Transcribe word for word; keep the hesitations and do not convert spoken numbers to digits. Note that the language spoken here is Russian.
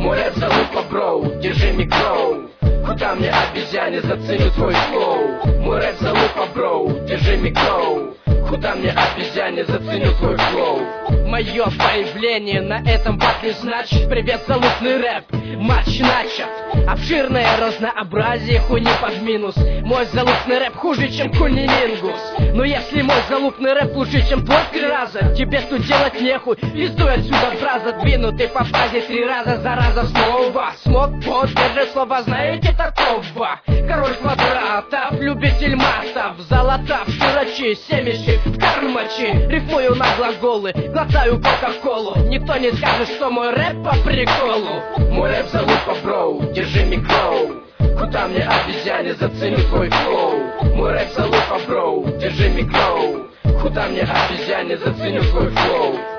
Мой рэп залупа, бро, держи микро. Куда мне обезьяне, заценю твой флоу. Мой рэп залупа, бро, держи микро. Куда мне обезьяне, заценю твой флоу. Мое появление на этом батле значит: привет, залупный рэп, матч начат. Обширное разнообразие хуйни под минус. Мой залупный рэп хуже, чем кунилингус. Но если мой залупный рэп лучше, чем твой три раза, тебе тут делать нехуй, пиздуй отсюда фраза. Двинутый по фазе три раза, зараза снова. Смог под, держи слова, знаете такого? Король квадратов, любитель матов, золотав, широчи, семечки в кармачи. Рифмую на глаголы, глотаю кока-колу. Никто не скажет, что мой рэп по приколу. Мой рэп залупа, бро, держи микро. Куда мне обезьяне, заценю твой флоу. Мой рэп залупа, бро, держи микро. Куда мне обезьяне, заценю твой флоу.